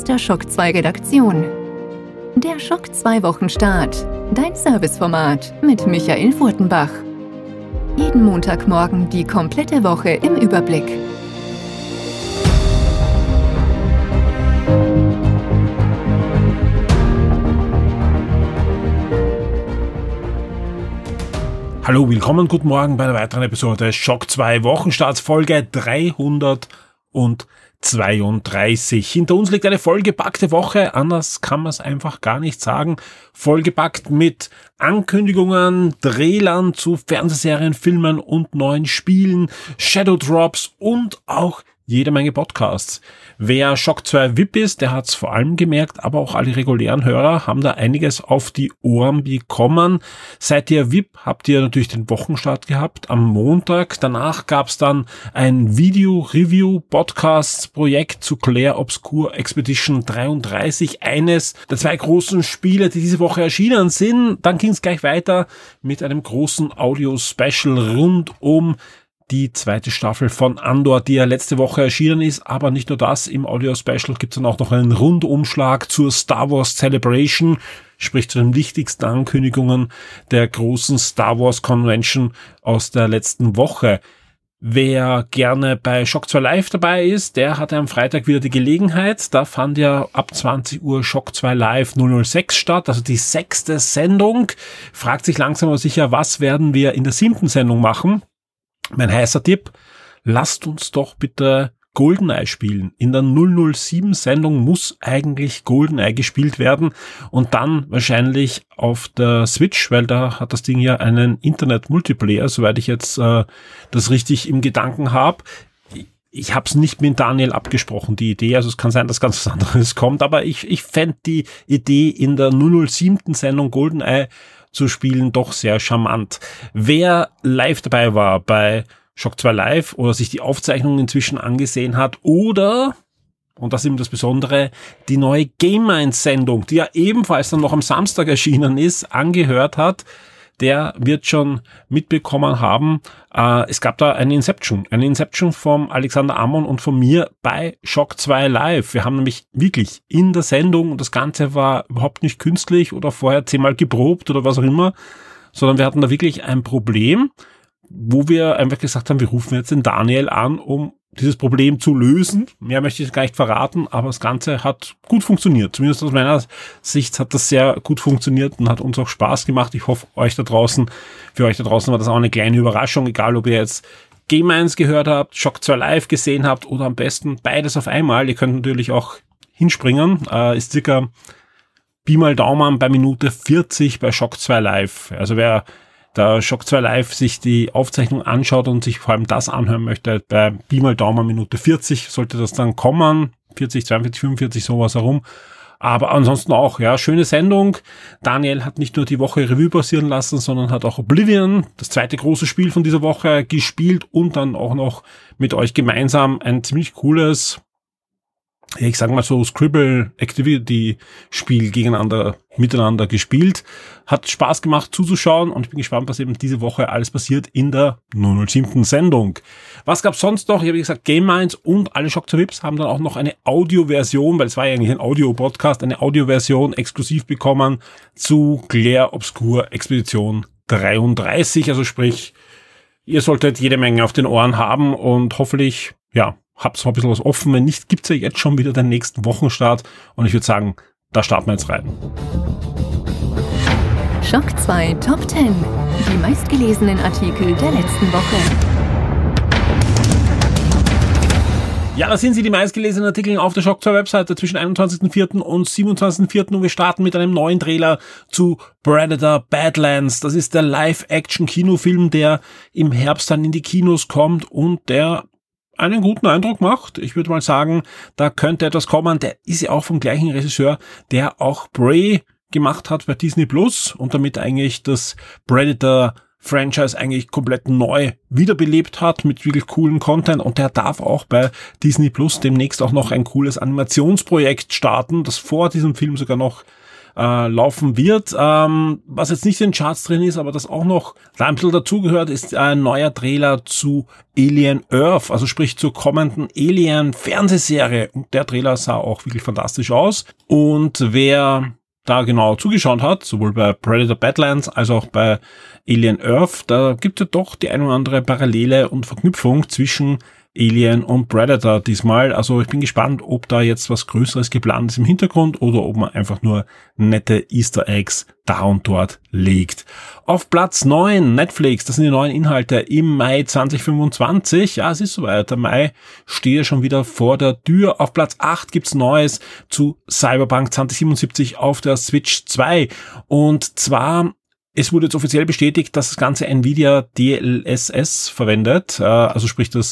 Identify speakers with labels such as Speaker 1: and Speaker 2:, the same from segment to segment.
Speaker 1: der Schock 2 Redaktion. Der Schock 2 Wochenstart. Dein Serviceformat mit Michael Furtenbach. Jeden Montagmorgen die komplette Woche im Überblick.
Speaker 2: Hallo, willkommen, guten Morgen bei einer weiteren Episode Schock 2 Wochenstarts Folge 332. Hinter uns liegt eine vollgepackte Woche, anders kann man es einfach gar nicht sagen. Vollgepackt mit Ankündigungen, Trailern zu Fernsehserien, Filmen und neuen Spielen, Shadow Drops und auch jede Menge Podcasts. Wer Schock 2 VIP ist, der hat's vor allem gemerkt, aber auch alle regulären Hörer haben da einiges auf die Ohren bekommen. Seid ihr VIP, habt ihr natürlich den Wochenstart gehabt am Montag. Danach gab's dann ein Video-Review-Podcast-Projekt zu Clair Obscur Expedition 33, eines der zwei großen Spiele, die diese Woche erschienen sind. Dann ging's gleich weiter mit einem großen Audio-Special rund um die zweite Staffel von Andor, die ja letzte Woche erschienen ist, aber nicht nur das, im Audio-Special gibt es dann auch noch einen Rundumschlag zur Star Wars Celebration, sprich zu den wichtigsten Ankündigungen der großen Star Wars Convention aus der letzten Woche. Wer gerne bei Schock 2 Live dabei ist, der hatte am Freitag wieder die Gelegenheit. Da fand ja ab 20 Uhr Schock 2 Live 006 statt, also die 6. Sendung. Fragt sich langsam aber sicher, was werden wir in der 7. Sendung machen? Mein heißer Tipp, lasst uns doch bitte GoldenEye spielen. In der 007-Sendung muss eigentlich GoldenEye gespielt werden und dann wahrscheinlich auf der Switch, weil da hat das Ding ja einen Internet-Multiplayer, soweit ich jetzt das richtig im Gedanken habe. Ich habe es nicht mit Daniel abgesprochen, die Idee, also es kann sein, dass ganz was anderes kommt, aber ich fände die Idee in der 007. Sendung GoldenEye zu spielen doch sehr charmant. Wer live dabei war bei Schock 2 Live oder sich die Aufzeichnung inzwischen angesehen hat oder, und das ist eben das Besondere, die neue Game Minds Sendung, die ja ebenfalls dann noch am Samstag erschienen ist, angehört hat, der wird schon mitbekommen haben, es gab da eine Inception vom Alexander Ammon und von mir bei Schock 2 Live. Wir haben nämlich wirklich in der Sendung, und das Ganze war überhaupt nicht künstlich oder vorher 10-mal geprobt oder was auch immer, sondern wir hatten da wirklich ein Problem, wo wir einfach gesagt haben, wir rufen jetzt den Daniel an, um dieses Problem zu lösen. Mehr möchte ich gar nicht verraten, aber das Ganze hat gut funktioniert. Zumindest aus meiner Sicht hat das sehr gut funktioniert und hat uns auch Spaß gemacht. Ich hoffe, für euch da draußen war das auch eine kleine Überraschung, egal ob ihr jetzt Game 1 gehört habt, Schock 2 Live gesehen habt oder am besten beides auf einmal. Ihr könnt natürlich auch hinspringen. Ist circa Pi mal Daumen bei Minute 40 bei Schock 2 Live. Also wer da Schock 2 Live sich die Aufzeichnung anschaut und sich vor allem das anhören möchte, bei Pi mal Daumen Minute 40 sollte das dann kommen, 40, 42, 45, sowas herum. Aber ansonsten auch, ja, schöne Sendung. Daniel hat nicht nur die Woche Revue passieren lassen, sondern hat auch Oblivion, das zweite große Spiel von dieser Woche, gespielt und dann auch noch mit euch gemeinsam ein ziemlich cooles, ich sag mal so, Scribble-Activity-Spiel miteinander gespielt. Hat Spaß gemacht zuzuschauen und ich bin gespannt, was eben diese Woche alles passiert in der 007. Sendung. Was gab's sonst noch? Ich habe gesagt, Game Minds und alle Schock 2 Vips haben dann auch noch eine Audioversion, weil es war ja eigentlich ein Audio-Podcast, eine Audioversion exklusiv bekommen zu Clair Obscur Expedition 33. Also sprich, ihr solltet jede Menge auf den Ohren haben und hoffentlich, ja, hab's noch ein bisschen was offen. Wenn nicht, gibt's ja jetzt schon wieder den nächsten Wochenstart. Und ich würde sagen, da starten wir jetzt rein.
Speaker 1: Schock 2 Top 10. Die meistgelesenen Artikel der letzten Woche.
Speaker 2: Ja, da sind sie, die meistgelesenen Artikel auf der Schock 2 Webseite zwischen 21.04. und 27.04. Und wir starten mit einem neuen Trailer zu Predator Badlands. Das ist der Live-Action-Kinofilm, der im Herbst dann in die Kinos kommt und der einen guten Eindruck macht. Ich würde mal sagen, da könnte etwas kommen. Der ist ja auch vom gleichen Regisseur, der auch Prey gemacht hat bei Disney Plus und damit eigentlich das Predator-Franchise eigentlich komplett neu wiederbelebt hat mit wirklich coolen Content und der darf auch bei Disney Plus demnächst auch noch ein cooles Animationsprojekt starten, das vor diesem Film sogar noch laufen wird. Was jetzt nicht in den Charts drin ist, aber das auch noch da ein bisschen dazugehört, ist ein neuer Trailer zu Alien Earth, also sprich zur kommenden Alien-Fernsehserie. Und der Trailer sah auch wirklich fantastisch aus. Und wer da genau zugeschaut hat, sowohl bei Predator Badlands als auch bei Alien Earth, da gibt es ja doch die ein oder andere Parallele und Verknüpfung zwischen Alien und Predator diesmal. Also ich bin gespannt, ob da jetzt was Größeres geplant ist im Hintergrund oder ob man einfach nur nette Easter Eggs da und dort legt. Auf Platz 9 Netflix, das sind die neuen Inhalte im Mai 2025. Ja, es ist soweit, der Mai steht ja schon wieder vor der Tür. Auf Platz 8 gibt's Neues zu Cyberpunk 2077 auf der Switch 2. Und zwar, es wurde jetzt offiziell bestätigt, dass das ganze Nvidia DLSS verwendet, also sprich das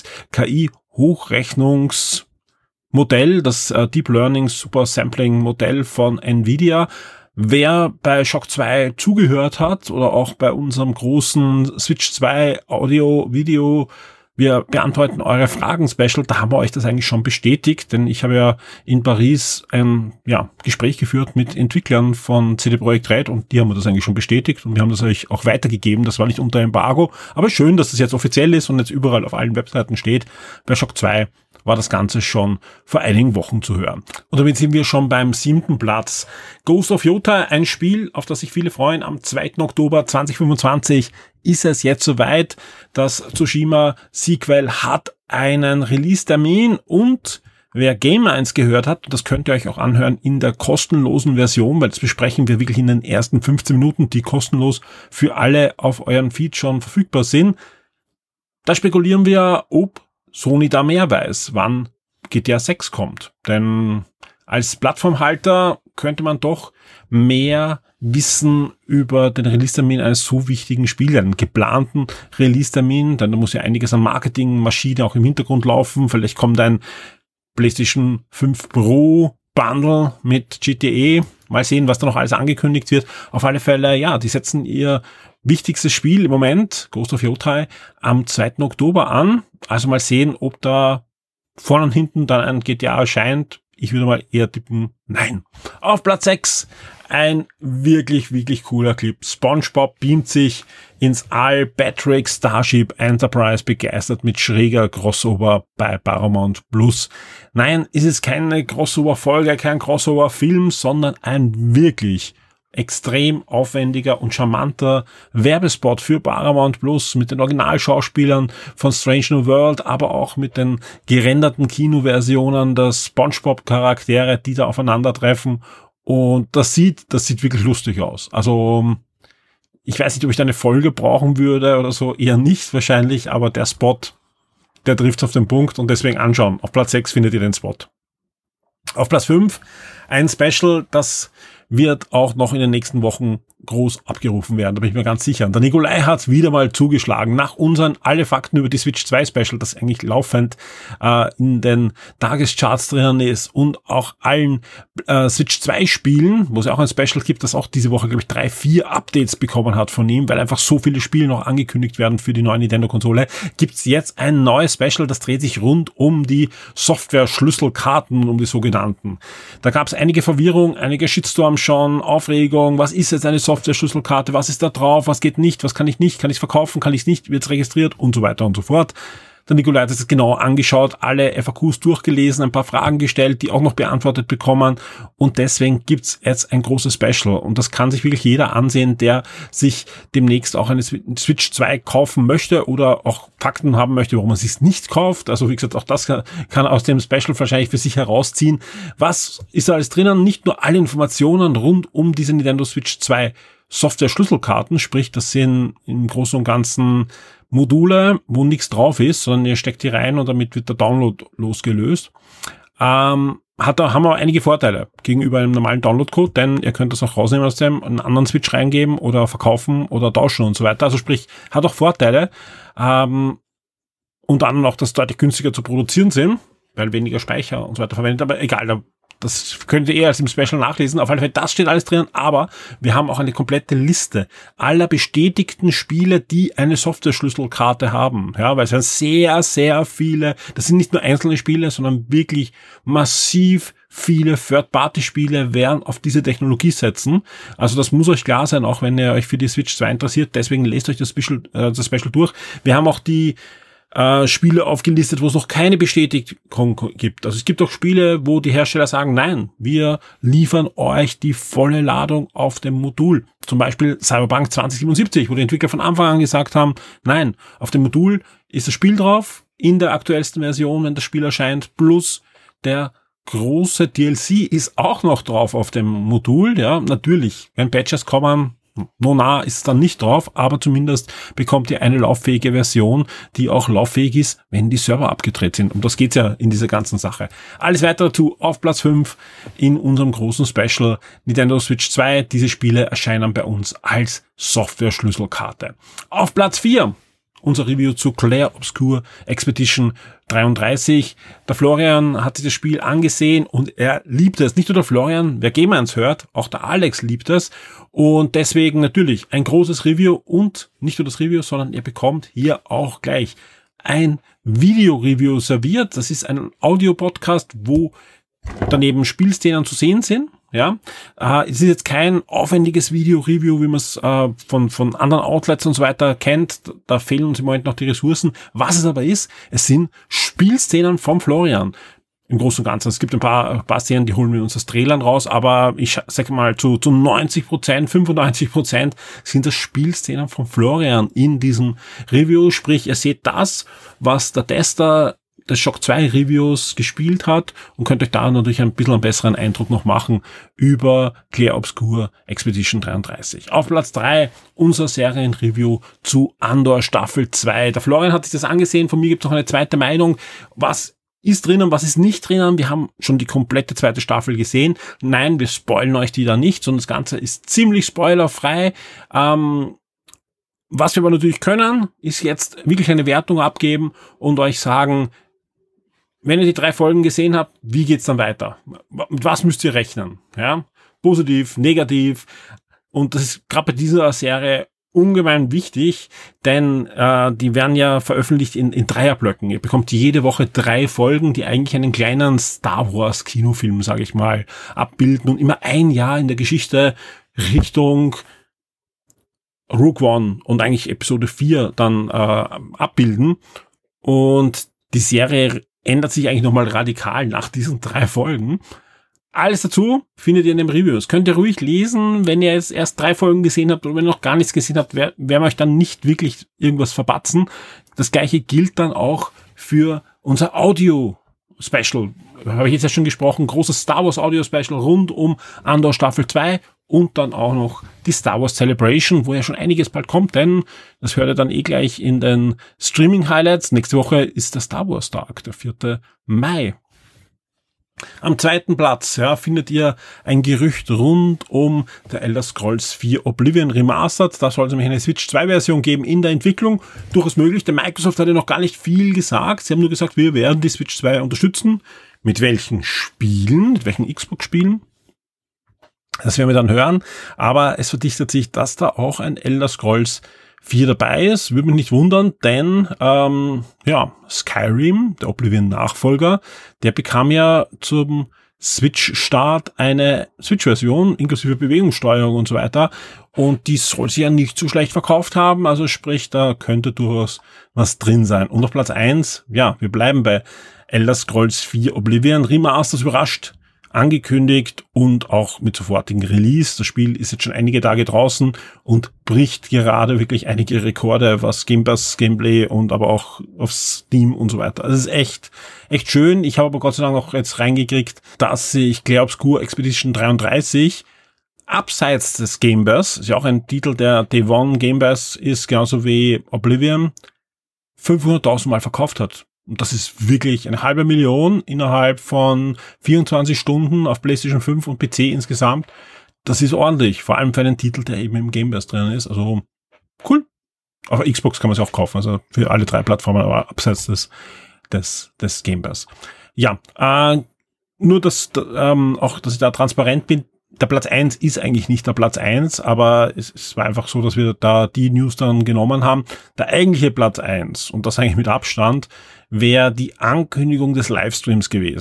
Speaker 2: KI-Hochrechnungsmodell, das Deep Learning Super Sampling Modell von Nvidia. Wer bei Shock 2 zugehört hat oder auch bei unserem großen Switch 2 Audio-Video, wir beantworten eure Fragen-Special, da haben wir euch das eigentlich schon bestätigt, denn ich habe ja in Paris ein Gespräch geführt mit Entwicklern von CD Projekt Red und die haben mir das eigentlich schon bestätigt und wir haben das euch auch weitergegeben, das war nicht unter Embargo, aber schön, dass das jetzt offiziell ist und jetzt überall auf allen Webseiten steht. Bei Shock 2 war das Ganze schon vor einigen Wochen zu hören. Und damit sind wir schon beim 7. Platz. Ghost of Yota, ein Spiel, auf das sich viele freuen. Am 2. Oktober 2025 ist es jetzt soweit. Das Tsushima-Sequel hat einen Release-Termin und wer Game 1 gehört hat, das könnt ihr euch auch anhören in der kostenlosen Version, weil das besprechen wir wirklich in den ersten 15 Minuten, die kostenlos für alle auf euren Feed schon verfügbar sind. Da spekulieren wir, ob Sony da mehr weiß, wann GTA 6 kommt. Denn als Plattformhalter könnte man doch mehr wissen über den Release-Termin eines so wichtigen Spiels, einen geplanten Release-Termin, denn da muss ja einiges an Marketingmaschine auch im Hintergrund laufen. Vielleicht kommt ein PlayStation 5 Pro Bundle mit GTA. Mal sehen, was da noch alles angekündigt wird. Auf alle Fälle, ja, die setzen ihr wichtigstes Spiel im Moment, Ghost of Yota, am 2. Oktober an. Also mal sehen, ob da vorne und hinten dann ein GTA erscheint. Ich würde mal eher tippen, nein. Auf Platz 6, ein wirklich, wirklich cooler Clip. SpongeBob beamt sich ins All. Patrick Starship Enterprise begeistert mit schräger Crossover bei Paramount Plus. Nein, ist es keine Crossover-Folge, kein Crossover-Film, sondern ein wirklich extrem aufwendiger und charmanter Werbespot für Paramount Plus mit den Originalschauspielern von Strange New World, aber auch mit den gerenderten Kinoversionen der SpongeBob-Charaktere, die da aufeinandertreffen. Und das sieht wirklich lustig aus. Also ich weiß nicht, ob ich da eine Folge brauchen würde oder so, eher nicht wahrscheinlich, aber der Spot, der trifft auf den Punkt und deswegen anschauen. Auf Platz 6 findet ihr den Spot. Auf Platz 5 ein Special, das wird auch noch in den nächsten Wochen groß abgerufen werden, da bin ich mir ganz sicher. Der Nikolai hat wieder mal zugeschlagen. Nach unseren Alle Fakten über die Switch 2 Special, das eigentlich laufend in den Tagescharts drinnen ist und auch allen Switch 2 Spielen, wo es ja auch ein Special gibt, das auch diese Woche, glaube ich, 3-4 Updates bekommen hat von ihm, weil einfach so viele Spiele noch angekündigt werden für die neue Nintendo-Konsole, gibt's jetzt ein neues Special, das dreht sich rund um die Software-Schlüsselkarten, um die sogenannten. Da gab's einige Verwirrung, einige Shitstorm schon, Aufregung, was ist jetzt eine Software-Schlüsselkarte, was ist da drauf, was geht nicht, was kann ich nicht, kann ich es verkaufen, kann ich es nicht, wird es registriert und so weiter und so fort. Der Nikolai hat es genau angeschaut, alle FAQs durchgelesen, ein paar Fragen gestellt, die auch noch beantwortet bekommen und deswegen gibt's jetzt ein großes Special und das kann sich wirklich jeder ansehen, der sich demnächst auch eine Switch 2 kaufen möchte oder auch Fakten haben möchte, warum man sich nicht kauft. Also wie gesagt, auch das kann aus dem Special wahrscheinlich für sich herausziehen. Was ist da alles drinnen? Nicht nur alle Informationen rund um diese Nintendo Switch 2 Software-Schlüsselkarten, sprich das sind im Großen und Ganzen Module, wo nichts drauf ist, sondern ihr steckt die rein und damit wird der Download losgelöst. Haben wir einige Vorteile gegenüber einem normalen Download-Code, denn ihr könnt das auch rausnehmen aus dem, einen anderen Switch reingeben oder verkaufen oder tauschen und so weiter. Also sprich, hat auch Vorteile. Unter anderem auch, dass deutlich günstiger zu produzieren sind, weil weniger Speicher und so weiter verwendet, aber egal, das könnt ihr als im Special nachlesen. Auf jeden Fall, das steht alles drin, aber wir haben auch eine komplette Liste aller bestätigten Spiele, die eine Software-Schlüsselkarte haben. Ja, weil es sind sehr, sehr viele, das sind nicht nur einzelne Spiele, sondern wirklich massiv viele Third-Party-Spiele werden auf diese Technologie setzen. Also das muss euch klar sein, auch wenn ihr euch für die Switch 2 interessiert. Deswegen lest euch das Special durch. Wir haben auch die Spiele aufgelistet, wo es noch keine Bestätigung gibt. Also es gibt auch Spiele, wo die Hersteller sagen, nein, wir liefern euch die volle Ladung auf dem Modul. Zum Beispiel Cyberpunk 2077, wo die Entwickler von Anfang an gesagt haben, nein, auf dem Modul ist das Spiel drauf, in der aktuellsten Version, wenn das Spiel erscheint, plus der große DLC ist auch noch drauf auf dem Modul. Ja, natürlich, wenn Patches kommen, nah ist es dann nicht drauf, aber zumindest bekommt ihr eine lauffähige Version, die auch lauffähig ist, wenn die Server abgedreht sind. Um das geht's ja in dieser ganzen Sache. Alles weitere dazu auf Platz 5 in unserem großen Special Nintendo Switch 2. Diese Spiele erscheinen bei uns als Software-Schlüsselkarte. Auf Platz 4 unser Review zu Clair Obscur Expedition 33. Der Florian hat sich das Spiel angesehen und er liebt es. Nicht nur der Florian, wer Game 1 hört, auch der Alex liebt es. Und deswegen natürlich ein großes Review und nicht nur das Review, sondern ihr bekommt hier auch gleich ein Video-Review serviert. Das ist ein Audio-Podcast, wo daneben Spielszenen zu sehen sind. Ja, es ist jetzt kein aufwendiges Video-Review, wie man es von anderen Outlets und so weiter kennt. Da fehlen uns im Moment noch die Ressourcen. Was es aber ist, es sind Spielszenen vom Florian. Im Großen und Ganzen. Es gibt ein paar Szenen, die holen wir uns aus Trailern raus, aber ich sage mal, zu 90%, 95% sind das Spielszenen von Florian in diesem Review. Sprich, ihr seht das, was der Tester des Shock 2 Reviews gespielt hat und könnt euch da natürlich ein bisschen einen besseren Eindruck noch machen über Clair Obscur Expedition 33. Auf Platz 3 unser Serienreview zu Andor Staffel 2. Der Florian hat sich das angesehen, von mir gibt es noch eine zweite Meinung. Was ist drinnen, was ist nicht drinnen? Wir haben schon die komplette zweite Staffel gesehen. Nein, wir spoilen euch die da nicht, sondern das Ganze ist ziemlich spoilerfrei. Was wir aber natürlich können, ist jetzt wirklich eine Wertung abgeben und euch sagen, wenn ihr die 3 Folgen gesehen habt, wie geht's dann weiter? Mit was müsst ihr rechnen? Ja, positiv, negativ. Und das ist gerade bei dieser Serie ungemein wichtig, denn die werden ja veröffentlicht in Dreierblöcken. Ihr bekommt jede Woche 3 Folgen, die eigentlich einen kleinen Star Wars Kinofilm, sage ich mal, abbilden und immer ein Jahr in der Geschichte Richtung Rogue One und eigentlich Episode 4 dann abbilden. Und die Serie ändert sich eigentlich nochmal radikal nach diesen 3 Folgen. Alles dazu findet ihr in dem Review. Das könnt ihr ruhig lesen, wenn ihr jetzt erst 3 Folgen gesehen habt oder wenn ihr noch gar nichts gesehen habt, werden wir euch dann nicht wirklich irgendwas verbatzen. Das gleiche gilt dann auch für unser Audio-Special. Habe ich jetzt ja schon gesprochen, großes Star Wars Audio-Special rund um Andor Staffel 2 und dann auch noch die Star Wars Celebration, wo ja schon einiges bald kommt, denn das hört ihr dann gleich in den Streaming-Highlights. Nächste Woche ist der Star Wars Tag, der 4. Mai. Am 2. Platz findet ihr ein Gerücht rund um der Elder Scrolls 4 Oblivion Remastered. Da soll es nämlich eine Switch 2 Version geben in der Entwicklung. Durchaus möglich. Der Microsoft hat ja noch gar nicht viel gesagt. Sie haben nur gesagt, wir werden die Switch 2 unterstützen. Mit welchen Spielen? Mit welchen Xbox-Spielen? Das werden wir dann hören. Aber es verdichtet sich, dass da auch ein Elder Scrolls 4 dabei ist. Würde mich nicht wundern, denn Skyrim, der Oblivion-Nachfolger, der bekam ja zum Switch-Start eine Switch-Version inklusive Bewegungssteuerung und so weiter. Und die soll sich ja nicht so schlecht verkauft haben. Also sprich, da könnte durchaus was drin sein. Und auf Platz 1, wir bleiben bei Elder Scrolls 4 Oblivion Remastered, überrascht angekündigt und auch mit sofortigen Release. Das Spiel ist jetzt schon einige Tage draußen und bricht gerade wirklich einige Rekorde, was Game Pass Gameplay und aber auch auf Steam und so weiter. Also es ist echt schön. Ich habe aber Gott sei Dank auch jetzt reingekriegt, dass sich Clair Obscur Expedition 33 abseits des Game Pass, ist ja auch ein Titel, der Day One Game Pass ist, genauso wie Oblivion, 500.000 Mal verkauft hat. Und das ist wirklich 500.000 innerhalb von 24 Stunden auf PlayStation 5 und PC insgesamt. Das ist ordentlich, vor allem für einen Titel, der eben im Game Pass drin ist. Also cool. Auf Xbox kann man es auch kaufen, also für alle 3 Plattformen, aber abseits des Game Pass. Ja, nur dass ich da transparent bin. Der Platz 1 ist eigentlich nicht der Platz 1, aber es war einfach so, dass wir da die News dann genommen haben. Der eigentliche Platz 1, und das eigentlich mit Abstand, wäre die Ankündigung des Livestreams gewesen.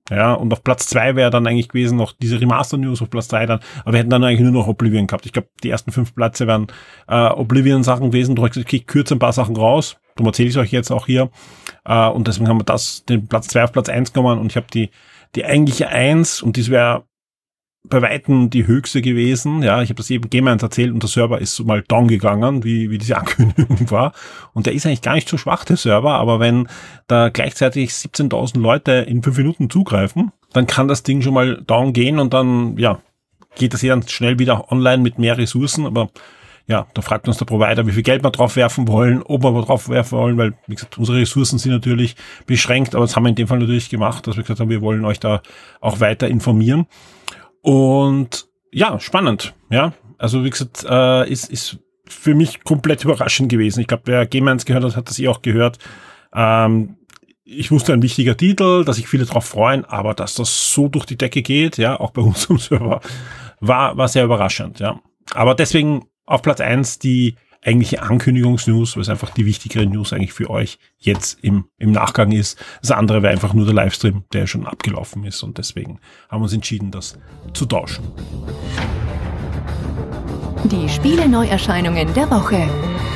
Speaker 2: Ja, und auf Platz 2 wäre dann eigentlich gewesen noch diese Remaster-News, auf Platz 3 dann, aber wir hätten dann eigentlich nur noch Oblivion gehabt. Ich glaube, die ersten 5 Plätze wären Oblivion-Sachen gewesen. Darum habe ich gesagt, ich kürze ein paar Sachen raus. Darum erzähle ich es euch jetzt auch hier. Und deswegen haben wir den Platz 2 auf Platz 1 genommen und ich habe die eigentliche 1 und das wäre bei Weitem die höchste gewesen. Ja, ich habe das eben Game 1 erzählt und der Server ist so mal down gegangen, wie diese Ankündigung war. Und der ist eigentlich gar nicht so schwach, der Server, aber wenn da gleichzeitig 17.000 Leute in 5 Minuten zugreifen, dann kann das Ding schon mal down gehen und dann, ja, geht das hier dann schnell wieder online mit mehr Ressourcen, aber ja, da fragt uns der Provider, wie viel Geld wir drauf werfen wollen, ob wir drauf werfen wollen, weil, wie gesagt, unsere Ressourcen sind natürlich beschränkt, aber das haben wir in dem Fall natürlich gemacht, dass wir gesagt haben, wir wollen euch da auch weiter informieren. Und ja, spannend, ja. Also wie gesagt, ist für mich komplett überraschend gewesen. Ich glaube, wer Game 1 gehört hat, hat das auch gehört. Ich wusste, ein wichtiger Titel, dass sich viele drauf freuen, aber dass das so durch die Decke geht, ja, auch bei unserem Server, war sehr überraschend, ja. Aber deswegen auf Platz 1 die eigentliche Ankündigungsnews, weil es einfach die wichtigere News eigentlich für euch jetzt im Nachgang ist. Das andere wäre einfach nur der Livestream, der schon abgelaufen ist und deswegen haben wir uns entschieden, das zu tauschen.
Speaker 1: Die Spiele-Neuerscheinungen der Woche.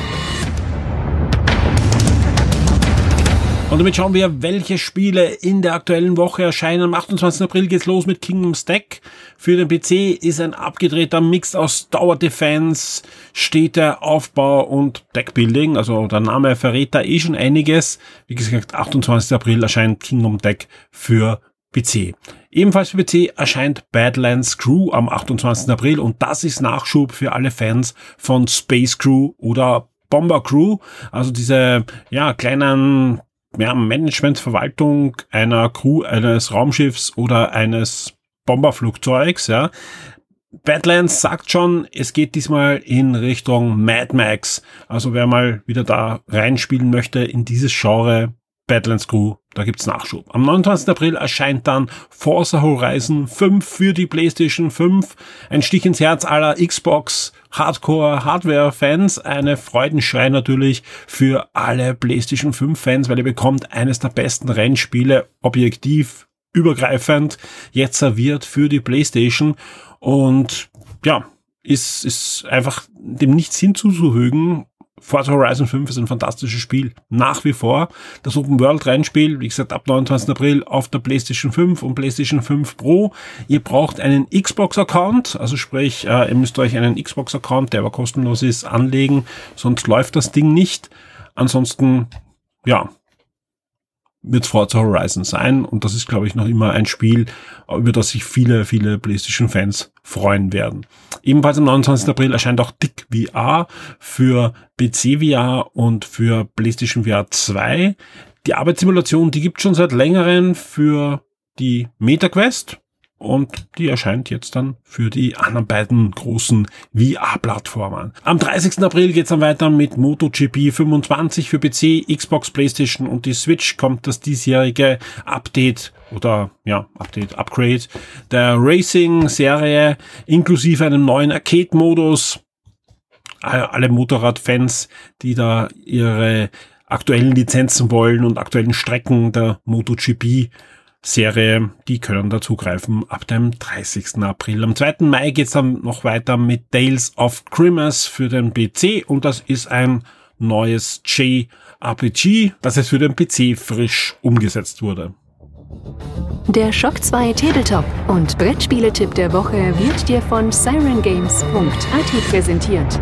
Speaker 2: Und damit schauen wir, welche Spiele in der aktuellen Woche erscheinen. Am 28. April geht's los mit Kingdom's Deck. Für den PC ist ein abgedrehter Mix aus Tower Defense, Städteaufbau und Deckbuilding. Also der Name verrät da schon einiges. Wie gesagt, 28. April erscheint Kingdom Deck für PC. Ebenfalls für PC erscheint Badlands Crew am 28. April und das ist Nachschub für alle Fans von Space Crew oder Bomber Crew. Also diese, ja, kleinen Management-Verwaltung einer Crew eines Raumschiffs oder eines Bomberflugzeugs, ja. Badlands sagt schon, es geht diesmal in Richtung Mad Max. Also wer mal wieder da reinspielen möchte in dieses Genre, Badlands Crew, da gibt's Nachschub. Am 29. April erscheint dann Forza Horizon 5 für die PlayStation 5. Ein Stich ins Herz aller Xbox Hardcore-Hardware-Fans. Eine Freudenschrei natürlich für alle PlayStation 5-Fans, weil ihr bekommt eines der besten Rennspiele, objektiv, übergreifend, jetzt serviert für die PlayStation. Und ja, ist einfach dem nichts hinzuzufügen. Forza Horizon 5 ist ein fantastisches Spiel. Nach wie vor. Das Open-World-Rennspiel, wie gesagt, ab 29. April auf der PlayStation 5 und PlayStation 5 Pro. Ihr braucht einen Xbox-Account, also sprich, ihr müsst euch einen Xbox-Account, der aber kostenlos ist, anlegen, sonst läuft das Ding nicht. Ansonsten, ja, wird Forza Horizon sein und das ist, glaube ich, noch immer ein Spiel, über das sich viele, viele PlayStation-Fans freuen werden. Ebenfalls am 29. April erscheint auch Dick VR für PC VR und für PlayStation VR 2. Die Arbeitssimulation, die gibt es schon seit längerem für die MetaQuest und die erscheint jetzt dann für die anderen beiden großen VR-Plattformen. Am 30. April geht's dann weiter mit MotoGP 25 für PC, Xbox, PlayStation und die Switch. Kommt das diesjährige Update oder ja, Upgrade der Racing-Serie inklusive einem neuen Arcade-Modus. Alle Motorradfans, die da ihre aktuellen Lizenzen wollen und aktuellen Strecken der MotoGP-Serie, die können da zugreifen ab dem 30. April. Am 2. Mai geht's dann noch weiter mit Tales of Grimace für den PC und das ist ein neues JRPG, das jetzt für den PC frisch umgesetzt wurde.
Speaker 1: Der Shock 2 Tabletop und Brettspiele-Tipp der Woche wird dir von sirengames.at präsentiert.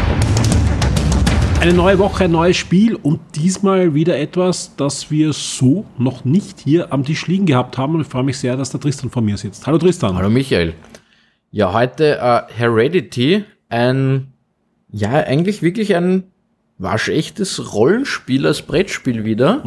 Speaker 2: Eine neue Woche, ein neues Spiel und diesmal wieder etwas, das wir so noch nicht hier am Tisch liegen gehabt haben und ich freue mich sehr, dass der Tristan vor mir sitzt. Hallo Tristan.
Speaker 3: Hallo Michael. Ja, heute Heredity, eigentlich wirklich ein waschechtes Rollenspiel als Brettspiel wieder.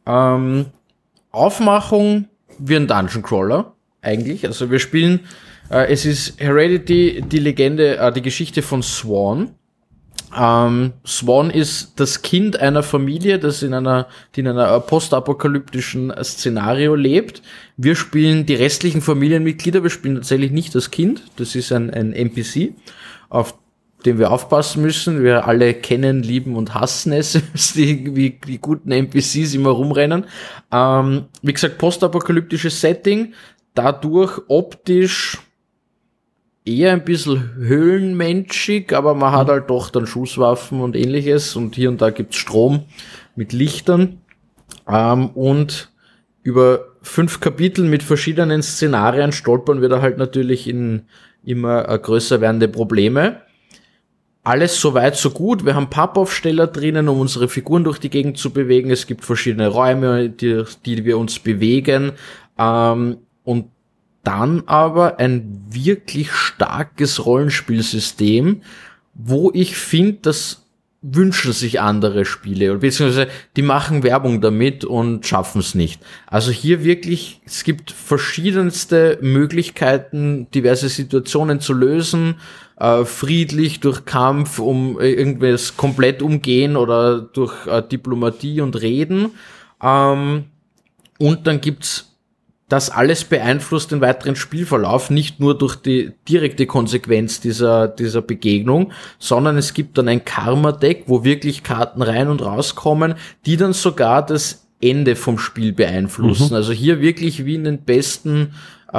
Speaker 3: Aufmachung wie ein Dungeon Crawler eigentlich. Also wir spielen, es ist Heredity, die Legende, die Geschichte von Swan. Swan ist das Kind einer Familie, die in einer postapokalyptischen Szenario lebt. Wir spielen die restlichen Familienmitglieder, wir spielen tatsächlich nicht das Kind, das ist ein NPC. Auf dem wir aufpassen müssen. Wir alle kennen, lieben und hassen es, wie die guten NPCs immer rumrennen. Wie gesagt, postapokalyptisches Setting, dadurch optisch eher ein bisschen höhlenmenschig, aber man hat halt doch dann Schusswaffen und ähnliches und hier und da gibt's Strom mit Lichtern. Und über 5 Kapitel mit verschiedenen Szenarien stolpern wir da halt natürlich in immer größer werdende Probleme. Alles soweit so gut. Wir haben Pappaufsteller drinnen, um unsere Figuren durch die Gegend zu bewegen. Es gibt verschiedene Räume, die wir uns bewegen. Und dann aber ein wirklich starkes Rollenspielsystem, wo ich finde, das wünschen sich andere Spiele, beziehungsweise die machen Werbung damit und schaffen es nicht. Also hier wirklich, es gibt verschiedenste Möglichkeiten, diverse Situationen zu lösen, friedlich durch Kampf, um irgendwas komplett umgehen oder durch Diplomatie und Reden. Und dann gibt's das alles beeinflusst den weiteren Spielverlauf, nicht nur durch die direkte Konsequenz dieser Begegnung, sondern es gibt dann ein Karma-Deck, wo wirklich Karten rein und rauskommen, die dann sogar das Ende vom Spiel beeinflussen. Also hier wirklich wie in den besten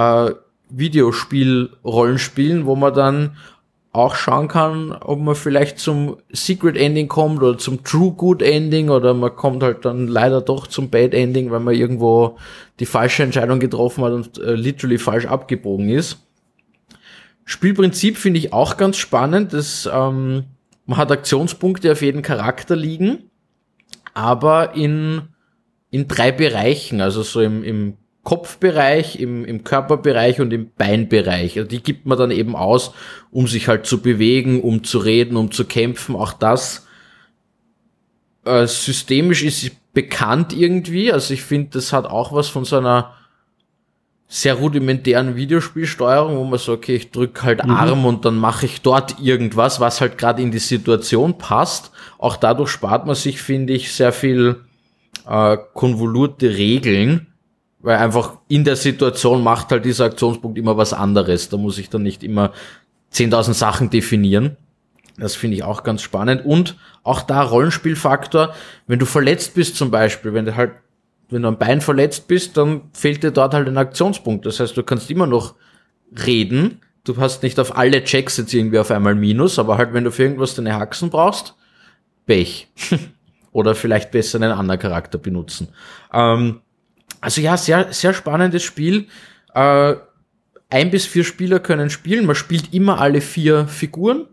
Speaker 3: Videospiel-Rollenspielen, wo man dann auch schauen kann, ob man vielleicht zum Secret Ending kommt oder zum True Good Ending oder man kommt halt dann leider doch zum Bad Ending, weil man irgendwo die falsche Entscheidung getroffen hat und literally falsch abgebogen ist. Spielprinzip finde ich auch ganz spannend. Man hat Aktionspunkte auf jeden Charakter liegen, aber in 3 Bereichen, also so im Kopfbereich, im Körperbereich und im Beinbereich. Also die gibt man dann eben aus, um sich halt zu bewegen, um zu reden, um zu kämpfen. Auch das systemisch ist bekannt irgendwie. Also ich finde, das hat auch was von so einer sehr rudimentären Videospielsteuerung, wo man so, okay, ich drücke halt Arm und dann mache ich dort irgendwas, was halt gerade in die Situation passt. Auch dadurch spart man sich, finde ich, sehr viel konvoluerte Regeln, weil einfach in der Situation macht halt dieser Aktionspunkt immer was anderes. Da muss ich dann nicht immer 10.000 Sachen definieren. Das finde ich auch ganz spannend. Und auch da Rollenspielfaktor, wenn du verletzt bist zum Beispiel, wenn du am Bein verletzt bist, dann fehlt dir dort halt ein Aktionspunkt. Das heißt, du kannst immer noch reden. Du hast nicht auf alle Checks jetzt irgendwie auf einmal Minus, aber halt, wenn du für irgendwas deine Haxen brauchst, Pech. Oder vielleicht besser einen anderen Charakter benutzen. Also ja, sehr, sehr spannendes Spiel. 1 bis 4 Spieler können spielen. Man spielt immer alle 4 Figuren.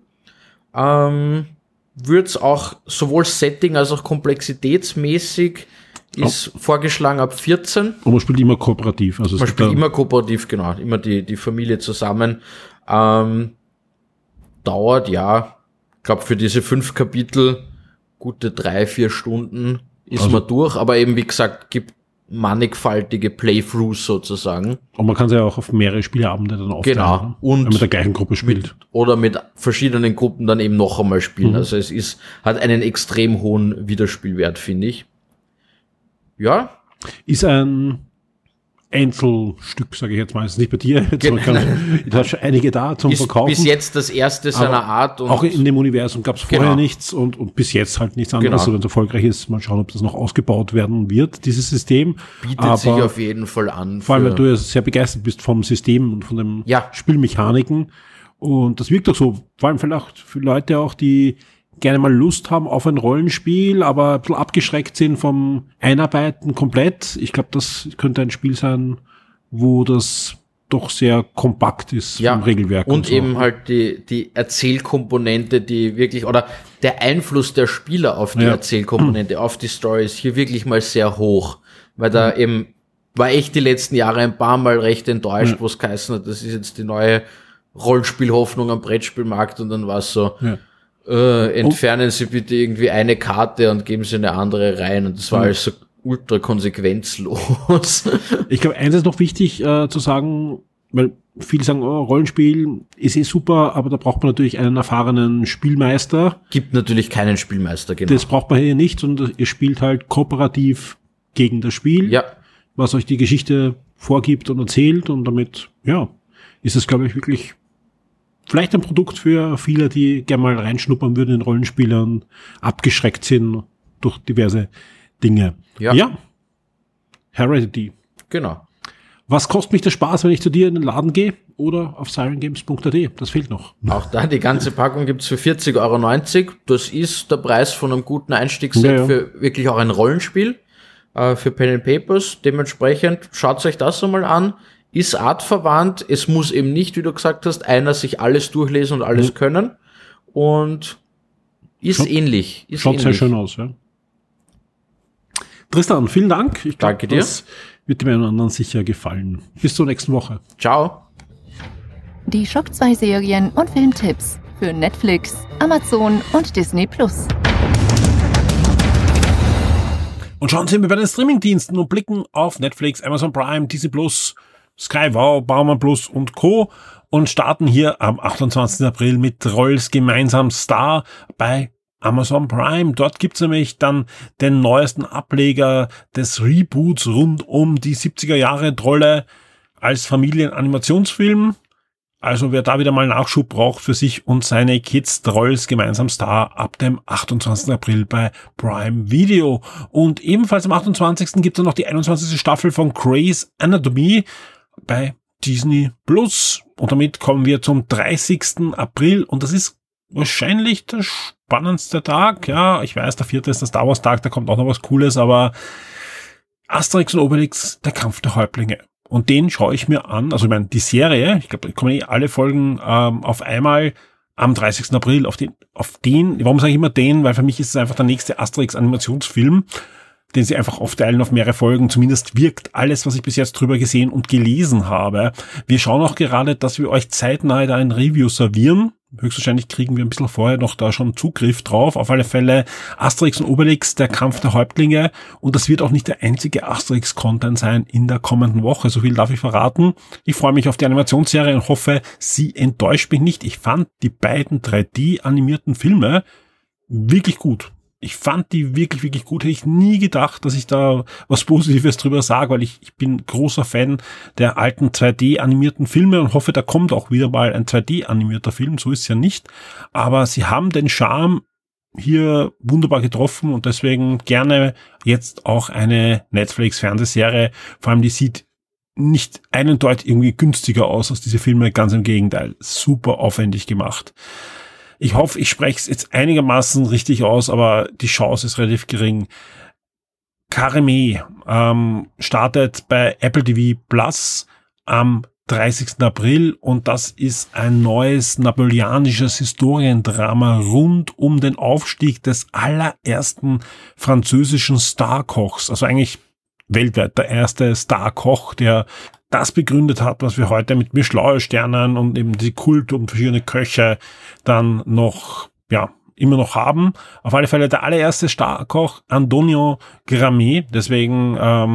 Speaker 3: Wird's auch sowohl Setting als auch komplexitätsmäßig ist vorgeschlagen ab 14.
Speaker 2: Und man spielt immer kooperativ. Also
Speaker 3: man spielt immer kooperativ, genau. Immer die Familie zusammen. Dauert, ja, ich glaube für diese 5 Kapitel gute 3-4 Stunden ist man durch. Aber eben, wie gesagt, gibt mannigfaltige Playthroughs sozusagen.
Speaker 2: Und man kann sie ja auch auf mehrere Spieleabende dann aufteilen.
Speaker 3: Genau. Und
Speaker 2: wenn man mit der gleichen Gruppe spielt.
Speaker 3: Oder mit verschiedenen Gruppen dann eben noch einmal spielen. Also es hat einen extrem hohen Wiederspielwert, finde ich. Ja.
Speaker 2: Ist ein Einzelstück, sage ich jetzt mal. Es ist nicht bei dir. Du hast schon einige da zum Verkaufen.
Speaker 3: Bis jetzt das erste seiner Art. Und
Speaker 2: auch in dem Universum gab es vorher nichts und bis jetzt halt nichts anderes. Wenn es erfolgreich ist, mal schauen, ob das noch ausgebaut werden wird, dieses System.
Speaker 3: Bietet sich auf jeden Fall an.
Speaker 2: Vor allem, weil du ja sehr begeistert bist vom System und von den Spielmechaniken. Und das wirkt doch so, vor allem vielleicht für Leute auch, die gerne mal Lust haben auf ein Rollenspiel, aber ein bisschen abgeschreckt sind vom Einarbeiten komplett. Ich glaube, das könnte ein Spiel sein, wo das doch sehr kompakt ist vom Regelwerk.
Speaker 3: Und so. Eben halt die Erzählkomponente, die wirklich, oder der Einfluss der Spieler auf die Erzählkomponente, auf die Story ist hier wirklich mal sehr hoch. Weil da eben war ich die letzten Jahre ein paar Mal recht enttäuscht, wo es geheißen hat, das ist jetzt die neue Rollenspielhoffnung am Brettspielmarkt und dann war es so, entfernen Sie bitte irgendwie eine Karte und geben Sie eine andere rein. Und das war alles so ultra konsequenzlos.
Speaker 2: Ich glaube, eins ist noch wichtig zu sagen, weil viele sagen, Rollenspiel ist super, aber da braucht man natürlich einen erfahrenen Spielmeister.
Speaker 3: Gibt natürlich keinen Spielmeister, genau.
Speaker 2: Das braucht man hier nicht, sondern ihr spielt halt kooperativ gegen das Spiel, was euch die Geschichte vorgibt und erzählt und damit, ist es, glaube ich, wirklich vielleicht ein Produkt für viele, die gerne mal reinschnuppern würden in Rollenspiele und abgeschreckt sind durch diverse Dinge. Ja. Heredity.
Speaker 3: Genau.
Speaker 2: Was kostet mich der Spaß, wenn ich zu dir in den Laden gehe oder auf sirengames.at? Das fehlt noch.
Speaker 3: Auch da, die ganze Packung gibt's für 40,90 €. Das ist der Preis von einem guten Einstiegsset für wirklich auch ein Rollenspiel, für Pen and Papers. Dementsprechend schaut euch das einmal an. Ist artverwandt. Es muss eben nicht, wie du gesagt hast, einer sich alles durchlesen und alles können. Und ist ähnlich.
Speaker 2: Schaut sehr schön aus, ja. Tristan, vielen Dank. Ich
Speaker 3: Danke dir.
Speaker 2: Das wird dem einen oder anderen sicher gefallen. Bis zur nächsten Woche.
Speaker 3: Ciao.
Speaker 1: Die Shock 2 Serien und Filmtipps für Netflix, Amazon und Disney+.
Speaker 2: Und schon sind wir bei den Streamingdiensten und blicken auf Netflix, Amazon Prime, Disney+, Sky Wow, Baumann Plus und Co. und starten hier am 28. April mit Trolls gemeinsam Star bei Amazon Prime. Dort gibt's nämlich dann den neuesten Ableger des Reboots rund um die 70er Jahre Trolle als Familienanimationsfilm. Also wer da wieder mal Nachschub braucht für sich und seine Kids, Trolls gemeinsam Star ab dem 28. April bei Prime Video. Und ebenfalls am 28. gibt es noch die 21. Staffel von Grey's Anatomy bei Disney Plus. Und damit kommen wir zum 30. April und das ist wahrscheinlich der spannendste Tag. Ja, ich weiß, der 4. ist der Star Wars Tag, da kommt auch noch was Cooles, aber Asterix und Obelix, der Kampf der Häuptlinge. Und den schaue ich mir an, also ich meine, die Serie, ich glaube, da kommen alle Folgen auf einmal am 30. April auf den, warum sage ich immer den? Weil für mich ist es einfach der nächste Asterix-Animationsfilm, den sie einfach aufteilen auf mehrere Folgen. Zumindest wirkt alles, was ich bis jetzt drüber gesehen und gelesen habe. Wir schauen auch gerade, dass wir euch zeitnah da ein Review servieren. Höchstwahrscheinlich kriegen wir ein bisschen vorher noch da schon Zugriff drauf. Auf alle Fälle Asterix und Obelix, der Kampf der Häuptlinge. Und das wird auch nicht der einzige Asterix-Content sein in der kommenden Woche. So viel darf ich verraten. Ich freue mich auf die Animationsserie und hoffe, sie enttäuscht mich nicht. Ich fand die beiden 3D-animierten Filme wirklich gut. Ich fand die wirklich, wirklich gut. Hätte ich nie gedacht, dass ich da was Positives drüber sage, weil ich bin großer Fan der alten 2D-animierten Filme und hoffe, da kommt auch wieder mal ein 2D-animierter Film. So ist es ja nicht. Aber sie haben den Charme hier wunderbar getroffen und deswegen gerne jetzt auch eine Netflix-Fernsehserie. Vor allem, die sieht nicht eindeutig irgendwie günstiger aus als diese Filme. Ganz im Gegenteil. Super aufwendig gemacht. Ich hoffe, ich spreche es jetzt einigermaßen richtig aus, aber die Chance ist relativ gering. Karame startet bei Apple TV Plus am 30. April und das ist ein neues napoleonisches Historiendrama rund um den Aufstieg des allerersten französischen Starkochs. Also eigentlich weltweit der erste Starkoch, der das begründet hat, was wir heute mit Michelin-Sternen und eben die Kult um verschiedene Köche dann noch, ja, immer noch haben. Auf alle Fälle der allererste Starkoch, Antonio Gramé, deswegen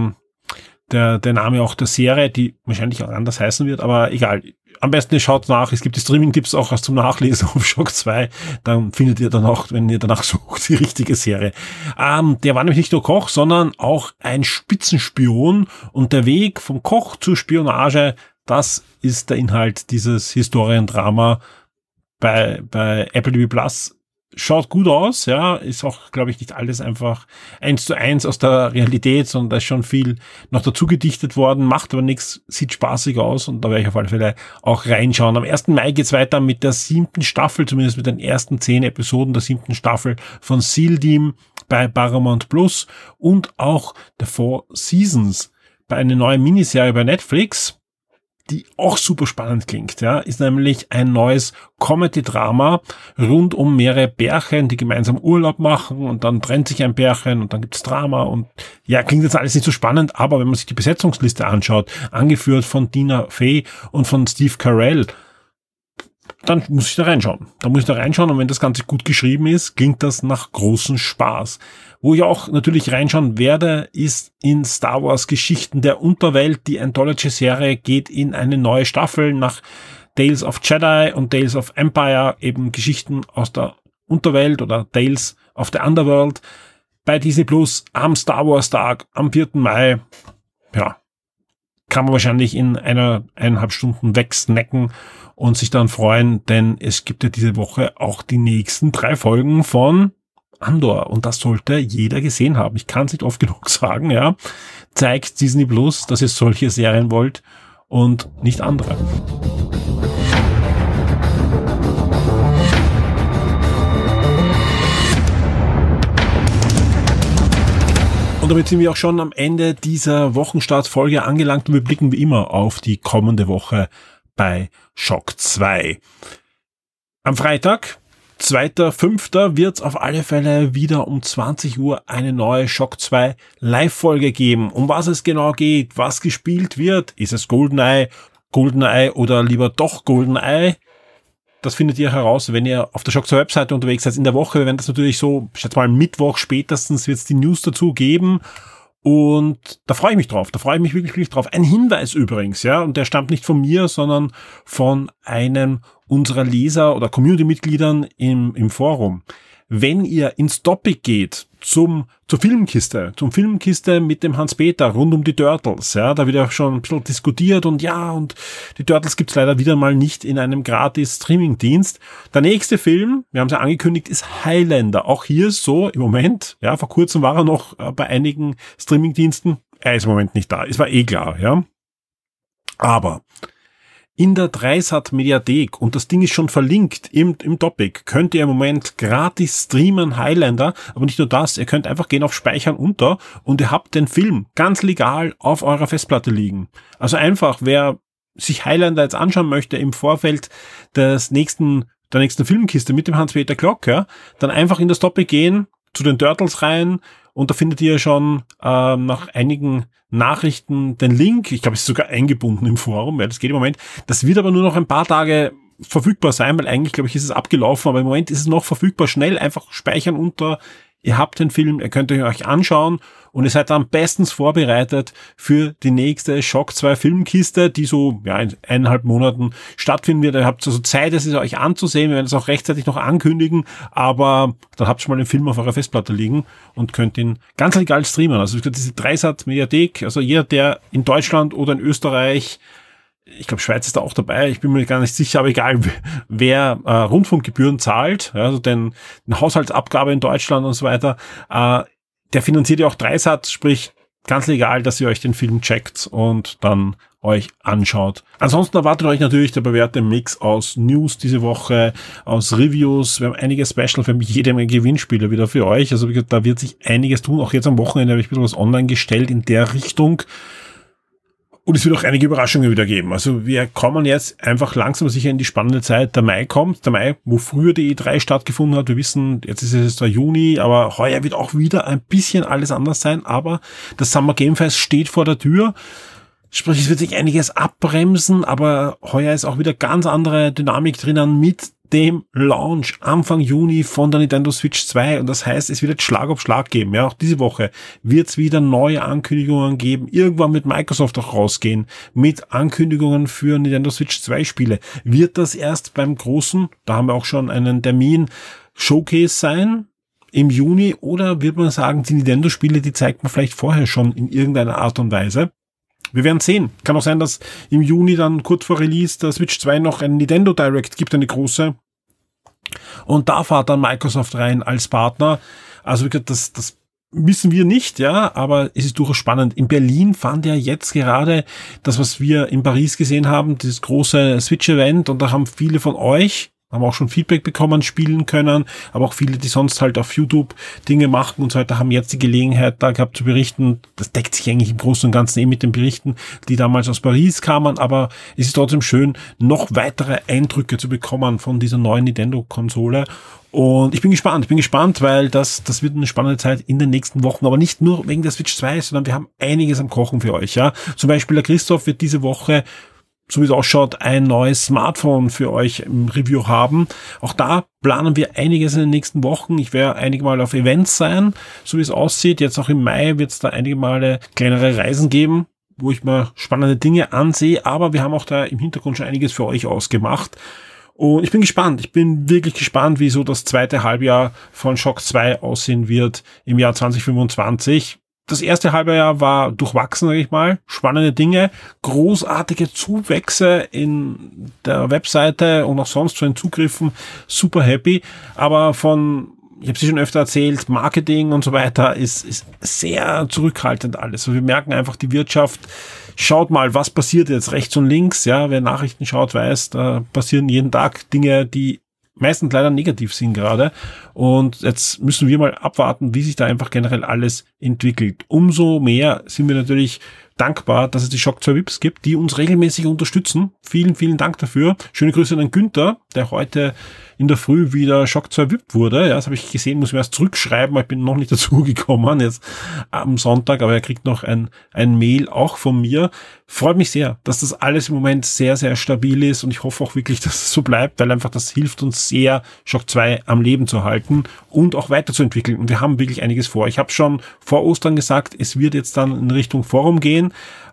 Speaker 2: der Name auch der Serie, die wahrscheinlich auch anders heißen wird, aber egal. Am besten ihr schaut nach, es gibt die Streaming-Tipps auch zum Nachlesen auf Shock 2, dann findet ihr dann auch, wenn ihr danach sucht, die richtige Serie. Der war nämlich nicht nur Koch, sondern auch ein Spitzenspion und der Weg vom Koch zur Spionage, das ist der Inhalt dieses Historiendrama bei Apple TV Plus. Schaut gut aus, ja, ist auch, glaube ich, nicht alles einfach 1:1 aus der Realität, sondern da ist schon viel noch dazu gedichtet worden, macht aber nichts, sieht spaßig aus und da werde ich auf alle Fälle auch reinschauen. Am 1. Mai geht's weiter mit der 7. Staffel, zumindest mit den ersten 10 Episoden der 7. Staffel von Seal Team bei Paramount Plus und auch The Four Seasons bei einer neuen Miniserie bei Netflix, die auch super spannend klingt, ja, ist nämlich ein neues Comedy-Drama rund um mehrere Pärchen, die gemeinsam Urlaub machen und dann trennt sich ein Pärchen und dann gibt's Drama und ja, klingt jetzt alles nicht so spannend, aber wenn man sich die Besetzungsliste anschaut, angeführt von Tina Fey und von Steve Carell, dann muss ich da reinschauen. Und wenn das Ganze gut geschrieben ist, klingt das nach großem Spaß. Wo ich auch natürlich reinschauen werde, ist in Star Wars Geschichten der Unterwelt. Die Anthology-Serie geht in eine neue Staffel nach Tales of Jedi und Tales of Empire, eben Geschichten aus der Unterwelt oder Tales of the Underworld bei Disney Plus am Star Wars Tag am 4. Mai. Ja. kann man wahrscheinlich in 1,5 Stunden wegsnacken und sich dann freuen, denn es gibt ja diese Woche auch die nächsten 3 Folgen von Andor und das sollte jeder gesehen haben. Ich kann es nicht oft genug sagen, ja. Zeigt Disney Plus, dass ihr solche Serien wollt und nicht andere. Und damit sind wir auch schon am Ende dieser Wochenstartfolge angelangt und wir blicken wie immer auf die kommende Woche bei Shock 2. Am Freitag, 2.5. wird es auf alle Fälle wieder um 20 Uhr eine neue Shock 2 Live-Folge geben. Um was es genau geht, was gespielt wird, ist es GoldenEye oder lieber doch GoldenEye? Das findet ihr heraus, wenn ihr auf der Shock 2 Webseite unterwegs seid in der Woche. Wir werden das natürlich so, ich schätze mal Mittwoch spätestens wird es die News dazu geben. Und da freue ich mich drauf. Da freue ich mich wirklich drauf. Ein Hinweis übrigens, ja, und der stammt nicht von mir, sondern von einem unserer Leser oder Community-Mitgliedern im Forum. Wenn ihr ins Topic geht zur Filmkiste mit dem Hans-Peter rund um die Turtles, ja, da wird ja schon ein bisschen diskutiert und ja, und die Turtles gibt's leider wieder mal nicht in einem Gratis-Streaming-Dienst. Der nächste Film, wir haben es ja angekündigt, ist Highlander. Auch hier ist so im Moment, ja, vor kurzem war er noch bei einigen Streaming-Diensten, er ist im Moment nicht da, es war klar, ja. Aber in der Dreisat Mediathek, und das Ding ist schon verlinkt im Topic, könnt ihr im Moment gratis streamen Highlander, aber nicht nur das, ihr könnt einfach gehen auf Speichern unter und ihr habt den Film ganz legal auf eurer Festplatte liegen. Also einfach, wer sich Highlander jetzt anschauen möchte im Vorfeld der nächsten Filmkiste mit dem Hans-Peter Klock, ja, dann einfach in das Topic gehen, zu den Turtles rein und da findet ihr schon nach einigen Nachrichten den Link. Ich glaube, es ist sogar eingebunden im Forum, weil das geht im Moment. Das wird aber nur noch ein paar Tage verfügbar sein, weil eigentlich, glaube ich, ist es abgelaufen, aber im Moment ist es noch verfügbar. Schnell einfach speichern unter. Ihr habt den Film, ihr könnt ihn euch anschauen und ihr seid dann bestens vorbereitet für die nächste Shock 2 Filmkiste, die so in 1,5 Monaten stattfinden wird. Ihr habt also Zeit, es euch anzusehen. Wir werden es auch rechtzeitig noch ankündigen, aber dann habt ihr schon mal den Film auf eurer Festplatte liegen und könnt ihn ganz legal streamen. Also diese Dreisat Mediathek, also jeder, der in Deutschland oder in Österreich, ich glaube, Schweiz ist da auch dabei, ich bin mir gar nicht sicher, aber egal, wer Rundfunkgebühren zahlt, also den Haushaltsabgabe in Deutschland und so weiter, der finanziert ja auch Dreisat, sprich ganz legal, dass ihr euch den Film checkt und dann euch anschaut. Ansonsten erwartet euch natürlich der bewährte Mix aus News diese Woche, aus Reviews. Wir haben einige Special, für jede Menge Gewinnspiele wieder für euch. Also wie gesagt, da wird sich einiges tun. Auch jetzt am Wochenende habe ich wieder was online gestellt in der Richtung. Und es wird auch einige Überraschungen wieder geben. Also wir kommen jetzt einfach langsam sicher in die spannende Zeit. Der Mai kommt. Der Mai, wo früher die E3 stattgefunden hat. Wir wissen, jetzt ist es der Juni, aber heuer wird auch wieder ein bisschen alles anders sein. Aber das Summer Game Fest steht vor der Tür. Sprich, es wird sich einiges abbremsen, aber heuer ist auch wieder ganz andere Dynamik drinnen mit dem Launch Anfang Juni von der Nintendo Switch 2 und das heißt, es wird jetzt Schlag auf Schlag geben. Ja, auch diese Woche wird es wieder neue Ankündigungen geben, irgendwann mit Microsoft auch rausgehen, mit Ankündigungen für Nintendo Switch 2 Spiele. Wird das erst beim großen, da haben wir auch schon einen Termin, Showcase sein im Juni oder wird man sagen, die Nintendo Spiele, die zeigt man vielleicht vorher schon in irgendeiner Art und Weise? Wir werden sehen. Kann auch sein, dass im Juni dann kurz vor Release der Switch 2 noch ein Nintendo Direct gibt, eine große. Und da fährt dann Microsoft rein als Partner. Also das wissen wir nicht, ja, aber es ist durchaus spannend. In Berlin fand ja jetzt gerade das, was wir in Paris gesehen haben, dieses große Switch-Event und da haben viele von euch, haben auch schon Feedback bekommen, spielen können, aber auch viele, die sonst halt auf YouTube Dinge machen und so weiter, haben jetzt die Gelegenheit da gehabt zu berichten. Das deckt sich eigentlich im Großen und Ganzen mit den Berichten, die damals aus Paris kamen, aber es ist trotzdem schön, noch weitere Eindrücke zu bekommen von dieser neuen Nintendo-Konsole. Und ich bin gespannt, weil das wird eine spannende Zeit in den nächsten Wochen, aber nicht nur wegen der Switch 2, sondern wir haben einiges am Kochen für euch, ja. Zum Beispiel der Christoph wird diese Woche, so wie es ausschaut, ein neues Smartphone für euch im Review haben. Auch da planen wir einiges in den nächsten Wochen. Ich werde einige Mal auf Events sein, so wie es aussieht. Jetzt auch im Mai wird es da einige Male kleinere Reisen geben, wo ich mir spannende Dinge ansehe. Aber wir haben auch da im Hintergrund schon einiges für euch ausgemacht. Und ich bin gespannt. Ich bin wirklich gespannt, wie so das zweite Halbjahr von Shock 2 aussehen wird im Jahr 2025. das erste halbe Jahr war durchwachsen, sage ich mal. Spannende Dinge, großartige Zuwächse in der Webseite und auch sonst von den Zugriffen. Super happy. Aber ich habe es schon öfter erzählt, Marketing und so weiter ist sehr zurückhaltend alles. Also wir merken einfach, die Wirtschaft, schaut mal, was passiert jetzt rechts und links. Ja, wer Nachrichten schaut, weiß, da passieren jeden Tag Dinge, die meistens leider negativ sind gerade. Und jetzt müssen wir mal abwarten, wie sich da einfach generell alles entwickelt. Umso mehr sind wir natürlich dankbar, dass es die Shock 2 VIPs gibt, die uns regelmäßig unterstützen. Vielen, vielen Dank dafür. Schöne Grüße an den Günther, der heute in der Früh wieder Shock 2 VIP wurde. Ja, das habe ich gesehen, muss ich mir erst zurückschreiben, weil ich bin noch nicht dazu gekommen, jetzt am Sonntag, aber er kriegt noch ein Mail auch von mir. Freut mich sehr, dass das alles im Moment sehr, sehr stabil ist und ich hoffe auch wirklich, dass es so bleibt, weil einfach das hilft uns sehr, Shock 2 am Leben zu halten und auch weiterzuentwickeln. Und wir haben wirklich einiges vor. Ich habe schon vor Ostern gesagt, es wird jetzt dann in Richtung Forum gehen.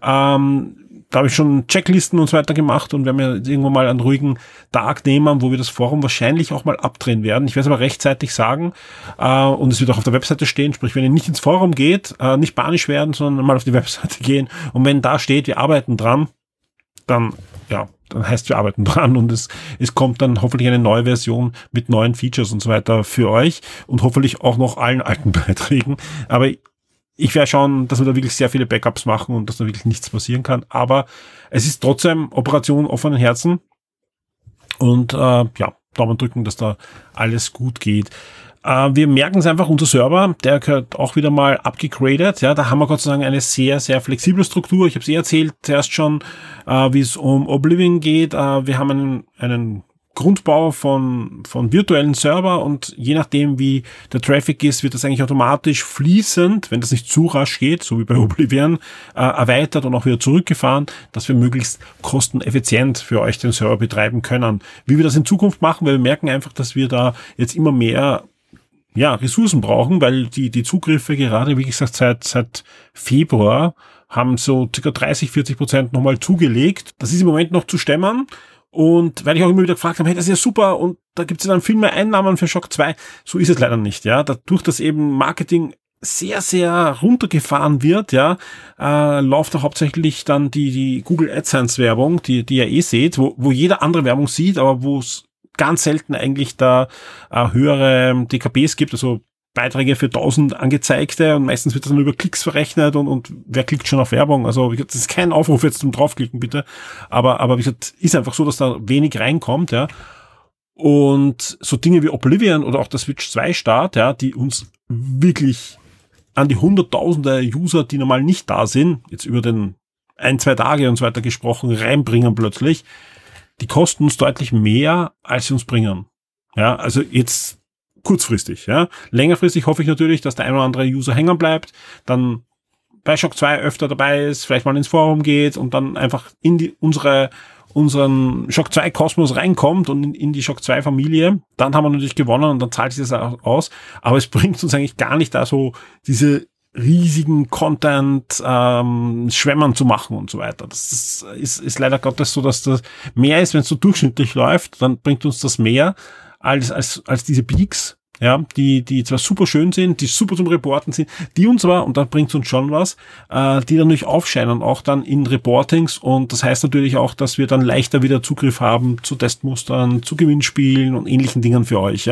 Speaker 2: Da habe ich schon Checklisten und so weiter gemacht und werden wir irgendwann mal einen ruhigen Tag nehmen, wo wir das Forum wahrscheinlich auch mal abdrehen werden. Ich werde es aber rechtzeitig sagen und es wird auch auf der Webseite stehen. Sprich, wenn ihr nicht ins Forum geht, nicht panisch werden, sondern mal auf die Webseite gehen und wenn da steht, wir arbeiten dran, dann heißt wir arbeiten dran und es kommt dann hoffentlich eine neue Version mit neuen Features und so weiter für euch und hoffentlich auch noch allen alten Beiträgen. Aber ich werde schauen, dass wir da wirklich sehr viele Backups machen und dass da wirklich nichts passieren kann. Aber es ist trotzdem Operation offenen Herzen. Und Daumen drücken, dass da alles gut geht. Wir merken es einfach, unser Server, der gehört auch wieder mal abgegradet. Ja, da haben wir Gott sei Dank eine sehr, sehr flexible Struktur. Ich habe es erzählt zuerst schon, wie es um Oblivion geht. Wir haben einen Grundbau von virtuellen Server und je nachdem, wie der Traffic ist, wird das eigentlich automatisch fließend, wenn das nicht zu rasch geht, so wie bei Oblivion, erweitert und auch wieder zurückgefahren, dass wir möglichst kosteneffizient für euch den Server betreiben können. Wie wir das in Zukunft machen, weil wir merken einfach, dass wir da jetzt immer mehr Ressourcen brauchen, weil die Zugriffe gerade, wie gesagt, seit Februar haben so ca. 30-40% nochmal zugelegt. Das ist im Moment noch zu stemmen. Und weil ich auch immer wieder gefragt habe, hey, das ist ja super und da gibt es dann viel mehr Einnahmen für Shock 2. So ist es leider nicht, ja. Dadurch, dass eben Marketing sehr, sehr runtergefahren wird, läuft auch hauptsächlich dann die Google AdSense Werbung, die ihr seht, wo jeder andere Werbung sieht, aber wo es ganz selten eigentlich da höhere DKBs gibt, also Beiträge für 1000 angezeigte und meistens wird das dann über Klicks verrechnet und wer klickt schon auf Werbung? Also das ist kein Aufruf jetzt zum draufklicken, bitte. Aber wie gesagt, ist einfach so, dass da wenig reinkommt, ja. Und so Dinge wie Oblivion oder auch der Switch 2 Start, die uns wirklich an die hunderttausende User, die normal nicht da sind, jetzt über den 1-2 Tage und so weiter gesprochen, reinbringen plötzlich, die kosten uns deutlich mehr, als sie uns bringen. Ja, also jetzt kurzfristig, Längerfristig hoffe ich natürlich, dass der ein oder andere User hängen bleibt, dann bei Shock 2 öfter dabei ist, vielleicht mal ins Forum geht und dann einfach in unseren Shock 2 Kosmos reinkommt und in die Shock 2 Familie. Dann haben wir natürlich gewonnen und dann zahlt sich das aus. Aber es bringt uns eigentlich gar nicht da so diese riesigen Content-Schwämmern zu machen und so weiter. Das ist leider Gottes so, dass das mehr ist, wenn es so durchschnittlich läuft, dann bringt uns das mehr als diese Peaks, die zwar super schön sind, die super zum Reporten sind, die uns aber, und da bringt uns schon was, die dann nicht aufscheinen, auch dann in Reportings und das heißt natürlich auch, dass wir dann leichter wieder Zugriff haben zu Testmustern, zu Gewinnspielen und ähnlichen Dingen für euch,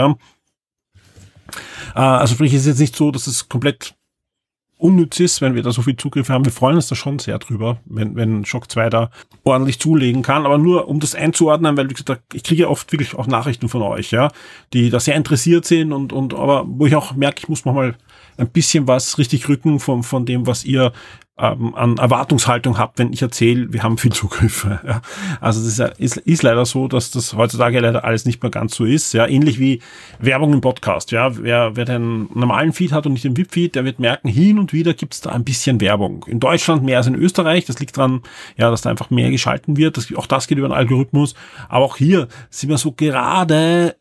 Speaker 2: Also sprich, es ist jetzt nicht so, dass es komplett unnütz ist, wenn wir da so viel Zugriff haben. Wir freuen uns da schon sehr drüber, wenn Shock 2 da ordentlich zulegen kann. Aber nur, um das einzuordnen, weil wie gesagt, ich kriege oft wirklich auch Nachrichten von euch, die da sehr interessiert sind und aber wo ich auch merke, ich muss mal ein bisschen was richtig rücken von dem, was ihr an Erwartungshaltung habt, wenn ich erzähle, wir haben viel Zugriffe. Ja. Also das ist leider so, dass das heutzutage leider alles nicht mehr ganz so ist. Ja. Ähnlich wie Werbung im Podcast. Ja. Wer den normalen Feed hat und nicht den VIP-Feed, der wird merken, hin und wieder gibt es da ein bisschen Werbung. In Deutschland mehr als in Österreich. Das liegt daran, dass da einfach mehr geschalten wird. Auch das geht über den Algorithmus. Aber auch hier sind wir so gerade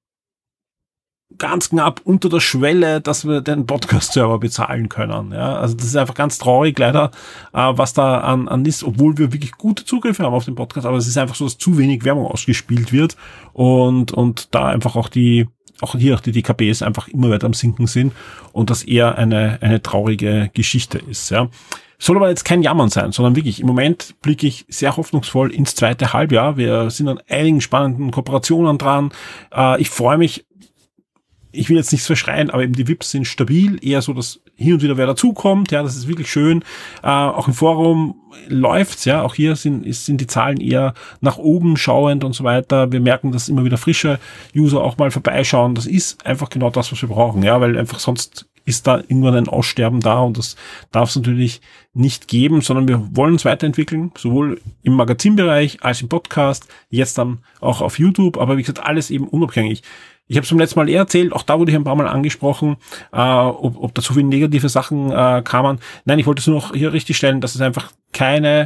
Speaker 2: ganz knapp unter der Schwelle, dass wir den Podcast-Server bezahlen können. Ja, also das ist einfach ganz traurig leider, was da an ist, obwohl wir wirklich gute Zugriffe haben auf den Podcast, aber es ist einfach so, dass zu wenig Werbung ausgespielt wird und da einfach auch die auch hier die DKBs einfach immer weiter am Sinken sind und das eher eine traurige Geschichte ist. Ja. Soll aber jetzt kein Jammern sein, sondern wirklich, im Moment blicke ich sehr hoffnungsvoll ins zweite Halbjahr. Wir sind an einigen spannenden Kooperationen dran. Ich freue mich, ich will jetzt nichts verschreien, aber eben die VIPs sind stabil, eher so, dass hin und wieder wer dazukommt, ja, das ist wirklich schön. Auch im Forum läuft's, ja, auch hier sind die Zahlen eher nach oben schauend und so weiter. Wir merken, dass immer wieder frische User auch mal vorbeischauen. Das ist einfach genau das, was wir brauchen, ja, weil einfach sonst ist da irgendwann ein Aussterben da und das darf es natürlich nicht geben, sondern wir wollen uns weiterentwickeln, sowohl im Magazinbereich als im Podcast, jetzt dann auch auf YouTube, aber wie gesagt, alles eben unabhängig. Ich habe es beim letzten Mal erzählt, auch da wurde ich ein paar Mal angesprochen, ob da so viele negative Sachen kamen. Nein, ich wollte es nur noch hier richtig stellen, dass es einfach keine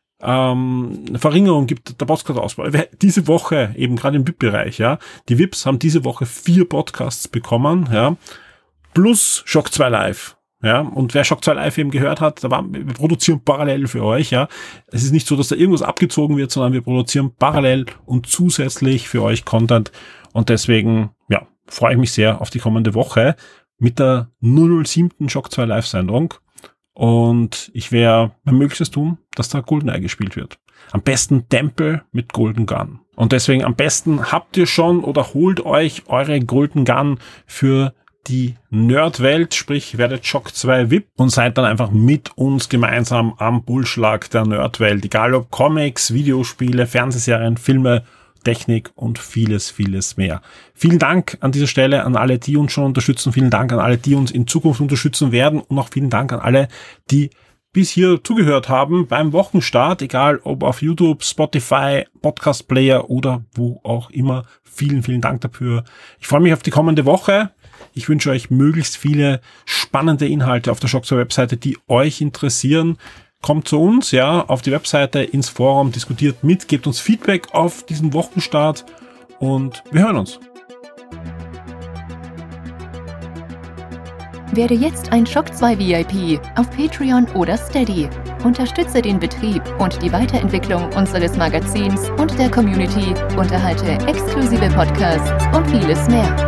Speaker 2: Verringerung gibt der Podcast-Auswahl. Diese Woche, eben gerade im VIP-Bereich, ja, die VIPs haben diese Woche 4 Podcasts bekommen, ja, plus Shock 2 Live. Ja, und wer Shock 2 Live eben gehört hat, wir produzieren parallel für euch, ja. Es ist nicht so, dass da irgendwas abgezogen wird, sondern wir produzieren parallel und zusätzlich für euch Content. Und deswegen, ja, freue ich mich sehr auf die kommende Woche mit der 007. Shock 2 Live-Sendung. Und ich werde mein Möglichstes tun, dass da GoldenEye gespielt wird. Am besten Tempel mit Golden Gun. Und deswegen am besten habt ihr schon oder holt euch eure Golden Gun für die Nerdwelt, sprich werdet Shock 2 VIP und seid dann einfach mit uns gemeinsam am Bullschlag der Nerdwelt. Egal ob Comics, Videospiele, Fernsehserien, Filme, Technik und vieles, vieles mehr. Vielen Dank an dieser Stelle an alle, die uns schon unterstützen. Vielen Dank an alle, die uns in Zukunft unterstützen werden. Und auch vielen Dank an alle, die bis hier zugehört haben beim Wochenstart, egal ob auf YouTube, Spotify, Podcast Player oder wo auch immer. Vielen, vielen Dank dafür. Ich freue mich auf die kommende Woche. Ich wünsche euch möglichst viele spannende Inhalte auf der Shock 2 Webseite, die euch interessieren. Kommt zu uns, ja, auf die Webseite, ins Forum, diskutiert mit, gebt uns Feedback auf diesen Wochenstart und wir hören uns.
Speaker 1: Werde jetzt ein Shock 2 VIP auf Patreon oder Steady. Unterstütze den Betrieb und die Weiterentwicklung unseres Magazins und der Community, unterhalte exklusive Podcasts und vieles mehr.